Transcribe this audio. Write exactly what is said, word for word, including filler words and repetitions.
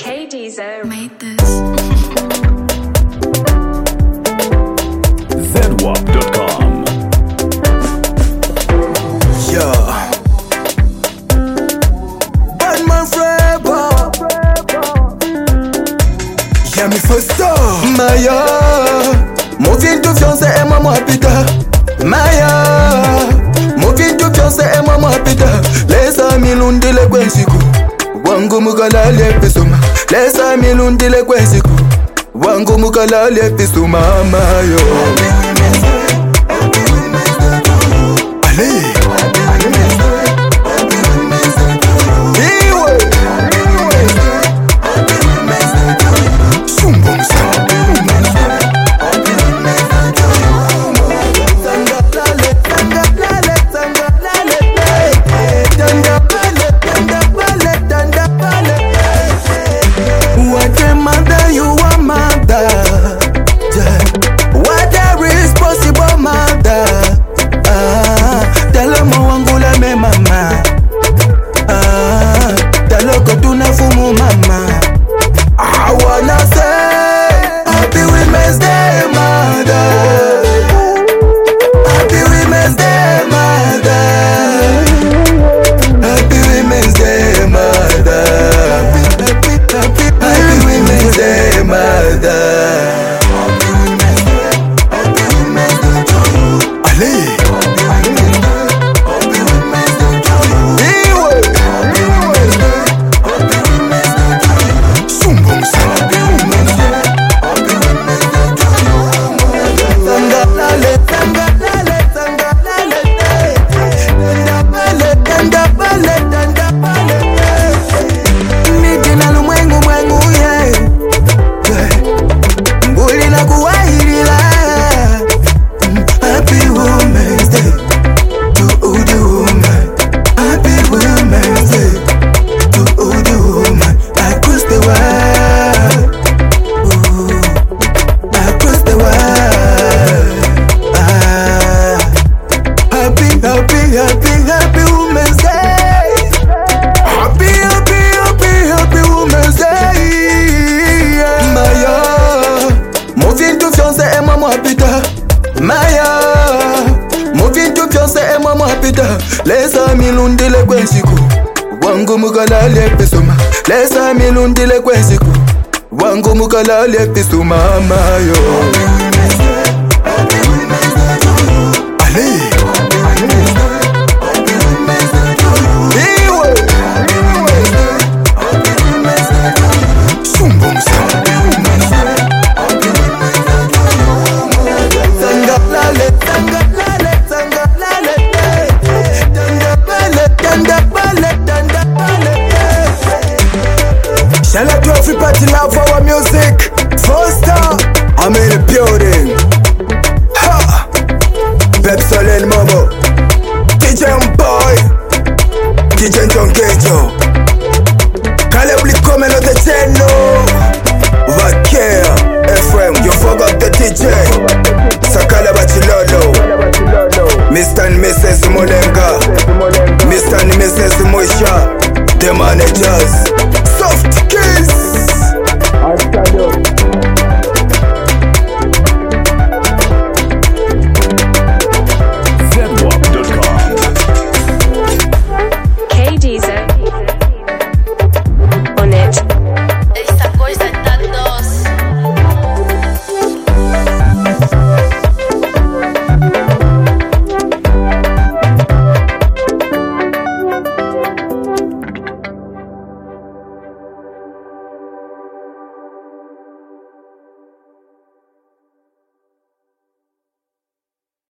K Deezer made this. zedwap dot com. Yeah. Batman forever. Yeah, me first star. Maya, moving to fiance et maman pita. Maya, moving to fiance et maman pita. Les amis lundi le kwensiku. Wangu mukala le pisuma. Les amis lundi le kwensiku. Wangu mukala le pisuma mayo. Allez. Les amis lundi le kwensiku. Wangu mukala le pisuma. Les amis lundi le kwensiku. Wangu mukala le pisuma mayo. Allez. Shall I do everybody love our music? Foster, I'm in the building. Ha! Pepsolene Momo, D J Boy, D J John Gejo. Caleb Liko Melo the Cheno. Vakia, F M, you forgot the D J. Sakala Bachilolo, Mister and Missus Molenga, Mister and Missus Moisha, the managers.